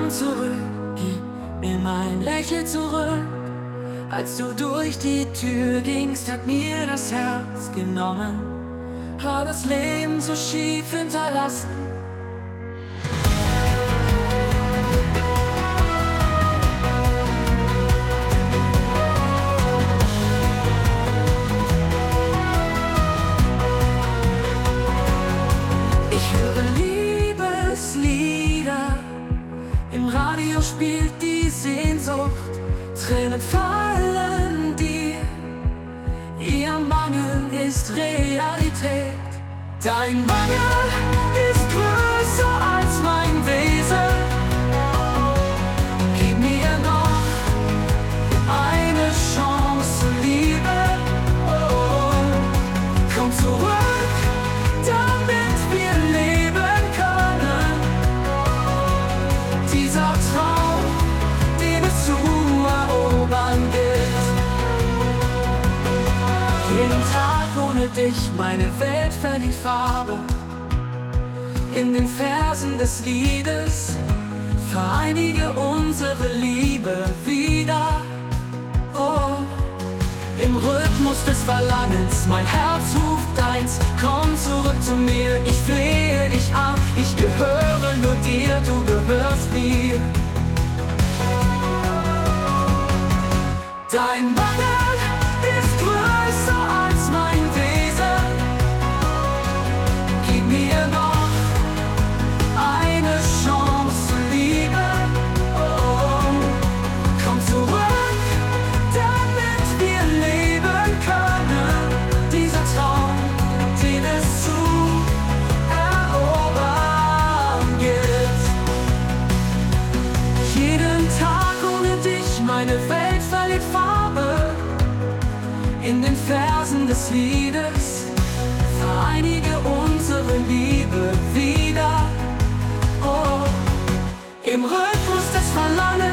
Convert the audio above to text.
komm zurück, gib mir mein Lächeln zurück. Als du durch die Tür gingst, hat mir das Herz genommen, hat das Leben so schief hinterlassen. Ich höre Liebeslieder, im Radio spielt die Sehnsucht, Tränen fallen dir, ihr Mangel ist Realität. Dein Mangel ist größer als mein Wesen. Gib mir noch eine Chance, Liebe. Oh, komm zurück, damit wir leben können. Dieser Traum, den es zu erobern gilt. Jeden Tag ohne dich, meine Welt verliert Farbe. In den Versen des Liedes vereinige unsere Liebe wieder. Oh, im Rhythmus des Verlangens, mein Herz ruft deins. Komm zurück zu mir, ich flehe dich an. Ich gehöre nur dir, du gehörst mir. Dein Mangel ist größer als mein Wesen. Gib mir noch eine Chance, Liebe. Oh, komm zurück, damit wir leben können. Dieser Traum, den es zu erobern gilt. Jeden Tag ohne dich, meine Welt verliert Farbe. In den Versen des Liedes vereinige unsere Liebe wieder. Oh, im Rhythmus des Verlangens